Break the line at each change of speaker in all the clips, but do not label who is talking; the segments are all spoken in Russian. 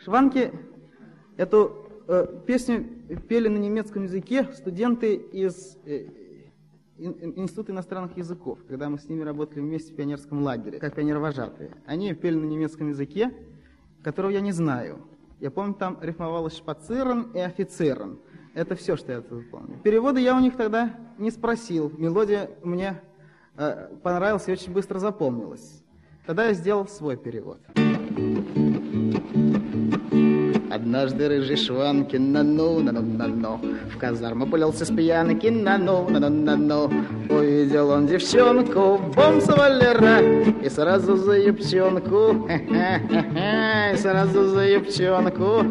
Шванки эту песню пели на немецком языке студенты из Института иностранных языков, когда мы с ними работали вместе в пионерском лагере, как пионер-вожатые. Они пели на немецком языке, которого я не знаю. Я помню, там рифмовалось шпацирен и офицерен. Это все, что я помню. Переводы я у них тогда не спросил. Мелодия мне понравилась и очень быстро запомнилась. Тогда я сделал свой перевод. Однажды рыжий Шванкин на-ну, в казарму пулялся с пьянки на-ну. Увидел он девчонку, бомс-валера, и сразу за юбчонку, и сразу за юбчонку.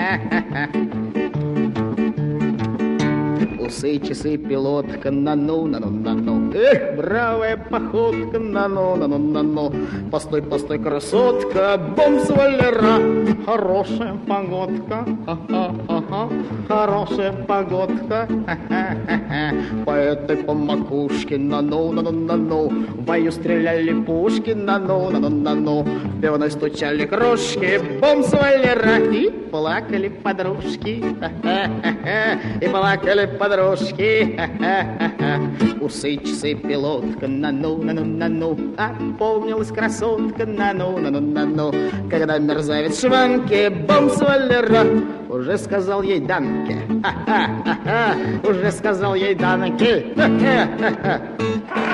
Усы, часы, пилотка, на-ну. Эх, бравая походка, на-ну. Постой, красотка, бомс-валера, хорошая погодка, хорошая погодка. По этой по макушке, на-ну. В бою стреляли пушки, на-ну. В пивной стучали крошки, бомс-валера, и плакали подружки, и плакали подружки. Усы, часы, пилотка, на-ну. Опомнилась красотка, на-ну. Когда мерзавец Шванки, бомс-валера, уже сказал ей данке, уже сказал ей данке.